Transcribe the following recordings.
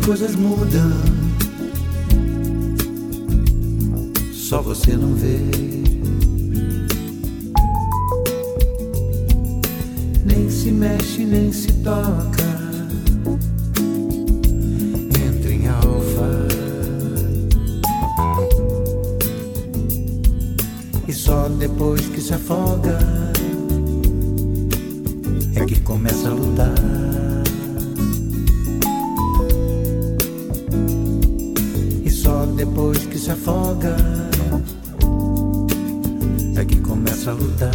coisas mudam, só você não vê. Nem se mexe, nem se toca. Entra em alfa e só depois que se afoga é que começa a lutar. E só depois que se afoga é que começa a lutar.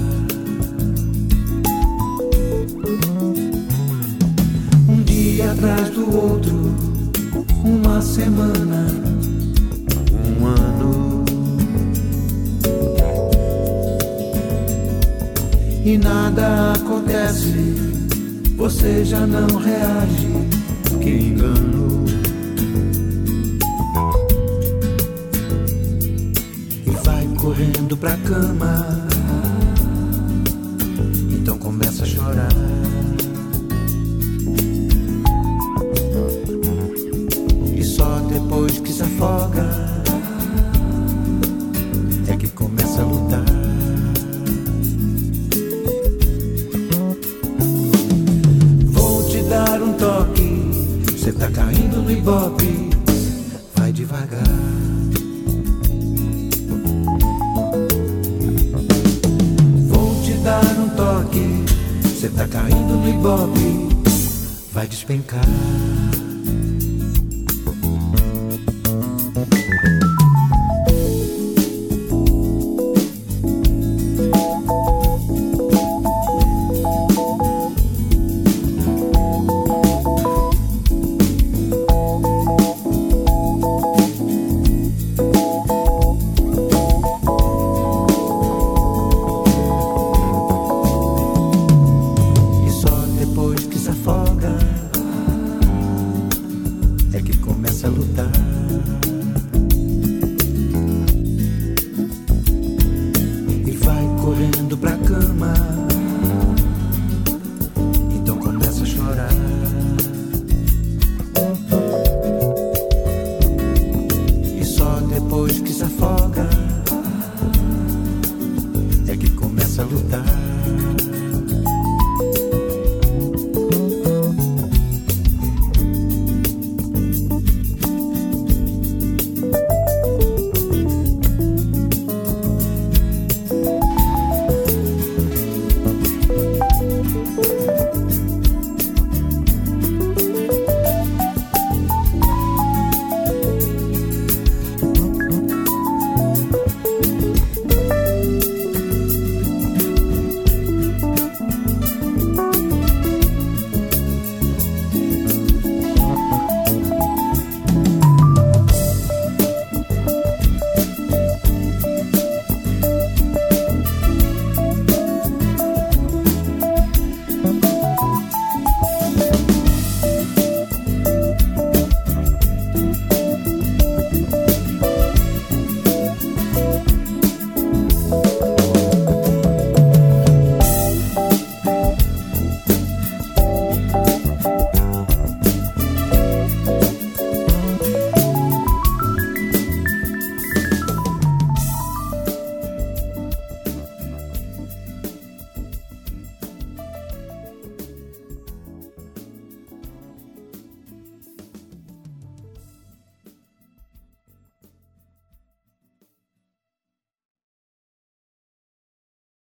Um dia atrás do outro, uma semana, um ano, e nada acontece, você já não reage. Que engano! E vai correndo pra cama, então começa a chorar. E só depois que se afoga é que começa a lutar. Dar um toque, cê tá caindo no ibope, vai devagar. Vou te dar um toque, cê tá caindo no ibope, vai despencar.